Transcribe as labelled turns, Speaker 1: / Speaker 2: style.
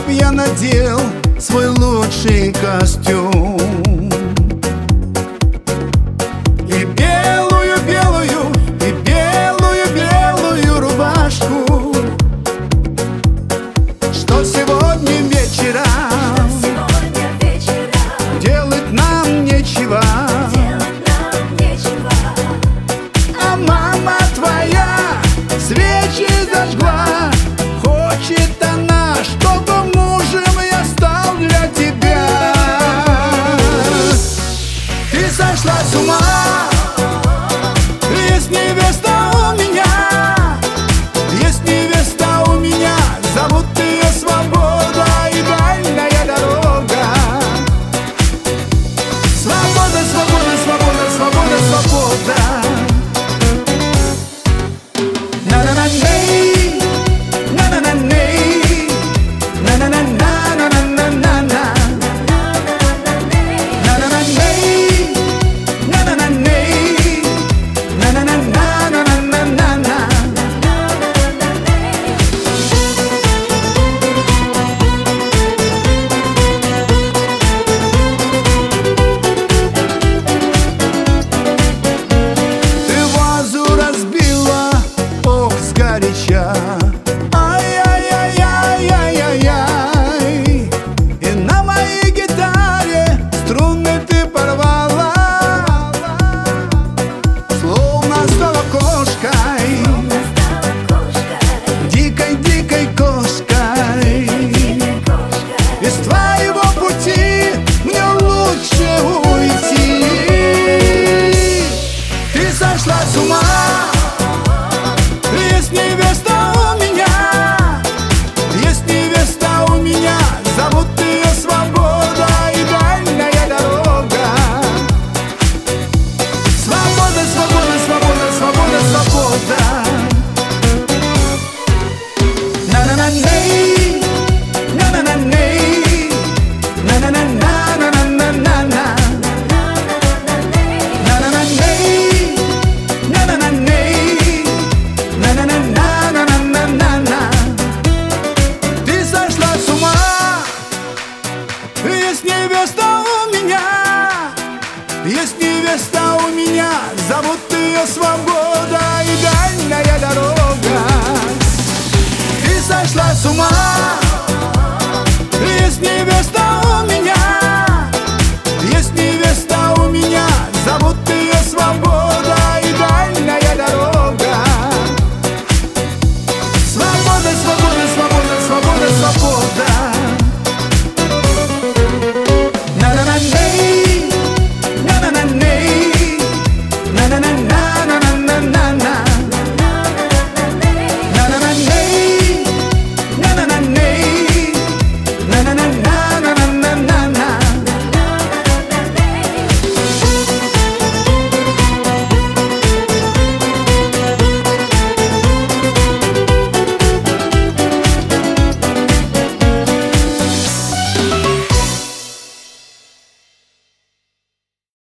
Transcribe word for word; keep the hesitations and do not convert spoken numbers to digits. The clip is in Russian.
Speaker 1: я надел свой лучший костюм и белую-белую, и белую-белую рубашку, что сегодня вечером делать нам нечего. А мама твоя свечи зажгла, хочет она, чтобы мужем я стал для тебя. Ты сошла с ума, есть невеста у меня, есть невеста у меня, зовут ее Свобода и дальняя дорога. Свобода, свобода, свобода, свобода, свобода. Ай-яй-яй-яй-яй-яй, и на моей гитаре струны ты порвала, словно стала кошкой, дикой-дикой кошкой. Из твоего пути мне лучше уйти. Ты сошла с ума, есть невеста у меня, есть невеста у меня, зовут ее Свобода и дальняя дорога. Свобода, свобода, свобода, свобода, свобода. На-на-на-ней, на-на-на-ней, на-на-на-на-на-на-на-на. Есть невеста у меня, есть невеста у меня, зовут